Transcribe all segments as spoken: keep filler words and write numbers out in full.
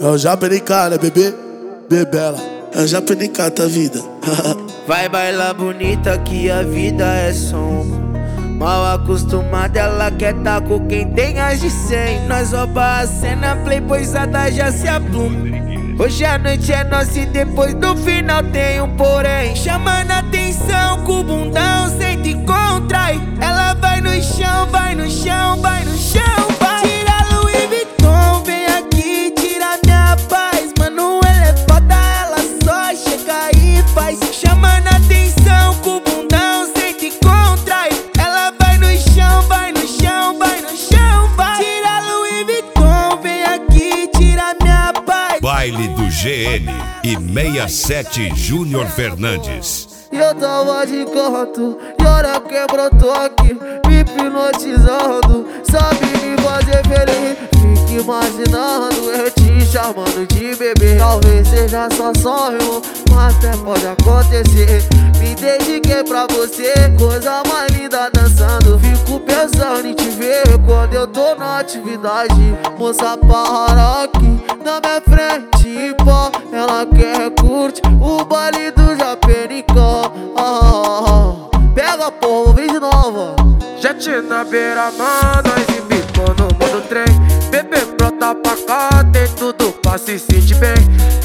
Eu já penicata, bebê, bebela. Eu já penicata a vida. Vai bailar bonita que a vida é som. Mal acostumada, ela quer tá com quem tem as de cem. Nós rouba a cena, playboyzada já se apluma. Hoje a noite é nossa e depois do final tem um porém. Chamando a atenção com o bundão, senta e contrai. Ela vai no chão, vai no chão, vai no chão, vai. Tira Louis Vuitton, vem aqui, tira minha paz. Mano, ela é foda, ela só chega e faz. Chamando a atenção com o bundão, senta e contrai. Ela vai no chão, vai no chão, vai no chão, vai. Tira Louis Vuitton, vem aqui, tira minha paz. Baile do G N e sessenta e sete Júnior Fernandes. E eu tava de canto, e hora quebrou, tô aqui me hipnotizando. Sabe me fazer feliz, fique imaginando eu te chamando de bebê. Talvez seja só sonho, mas até pode acontecer. Me dediquei pra você, coisa mais linda dançando. Fico pensando em te ver quando eu tô na atividade. Moça para aqui na minha frente, pó. Ela quer curte o baile do Japenicó. Ah, pega porra, vem de novo. Jet na beira-mar, nós embicou no modo trem. Bebê brota pra cá, tem tudo pra se sentir bem.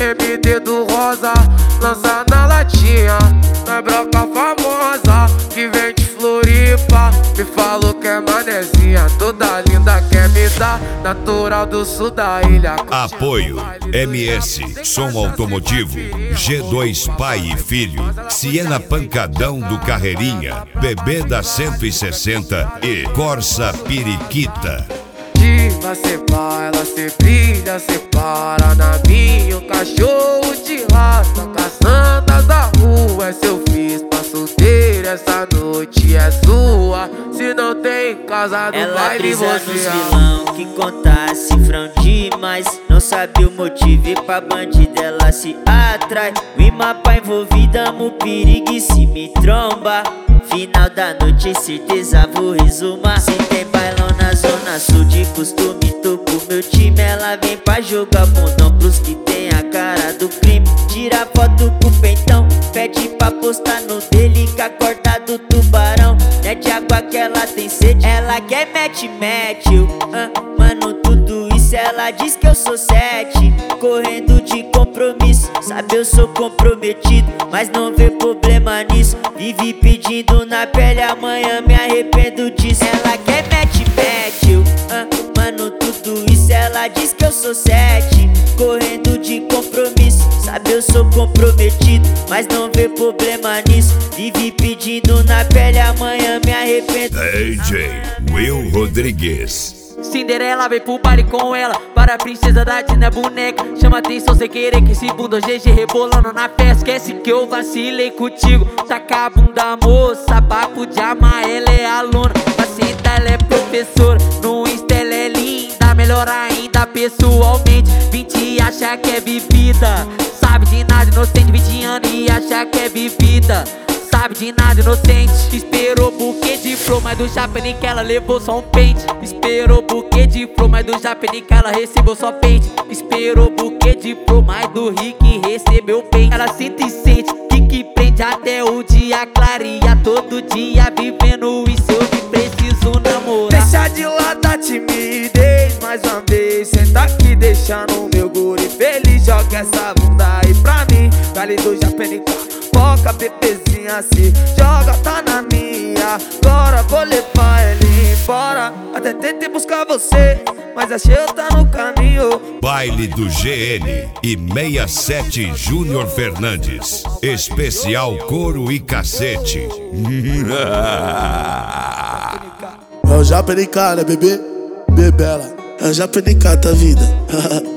M D do rosa, lança na latinha. Nós broca famosa, que vem de Floripa. Me falou que é manezinha, toda linda quer me dar. Natural do sul da ilha. Apoio M S, som automotivo, G dois pai e filho, Siena Pancadão do Carreirinha, Bebê da cento e sessenta e Corsa Periquita. Diva cê vai, ela cê brilha, cê para na minha. Um cachorro de raça, caçandas da rua. É seu fiz pra solteira, essa noite é sua. Se não tem casa do baile, você nos vilão que conta cifrão demais. Não sabe o motivo e pra bandida ela se atrai. Rima pra envolvida, mo perigo e se me tromba. Final da noite, certeza vou resumar. Se tem bailão na zona sul de costume, tô com meu time. Ela vem pra jogar bundão pros que tem a cara do crime. Tira foto com o peitão, pede pra postar no dele com a corda do tubarão. É de água que ela tem sede, ela quer mete-mete. uh, Mano, tudo isso ela diz que eu sou sete. Correndo de compromisso, sabe eu sou comprometido, mas não vê problema nisso. Vive pedindo na pele, amanhã me arrependo disso. Ela quer mete-mete, uh, mano, tudo isso ela diz que eu sou sete. Correndo de compromisso, sabe eu sou comprometido, mas não vê problema nisso. Vive pedindo na pele, amanhã me arrependo. D J Will Rodrigues. Cinderela vem pro baile com ela, para a princesa da Disney boneca. Chama atenção sem querer que esse bunda G G rebolando na festa. Esquece que eu vacilei contigo, taca a bunda moça. Papo de amar, ela é aluna, pacienta, ela é professora. No Insta ela é linda, melhor ainda pessoalmente. vinte e acha que é bebida, sabe de nada, inocente. vinte anos e acha que é bebida, sabe de nada, inocente. Esperou buquê de flor, mas do Japenica ela levou só um pente. Esperou buquê de flor, mas do Japenica ela recebeu só pente. Esperou buquê de flor, mas do Rick recebeu pente. Ela sente e sente, que que prende até o dia clareia. Todo dia vivendo isso, eu que preciso namorar. Deixa de lado a timidez, mais uma vez. Senta aqui, deixando o meu guri feliz. Joga essa bunda aí pra mim, vale do Japenica. Foca, bebezinha, se joga, tá na minha. Agora vou levar ele embora. Até tentei buscar você, mas achei eu tá no caminho. Baile do G N e sessenta e sete Júnior Fernandes. Especial couro e cacete. Eu já penicata, bebê, bebela. Eu já penicata a vida.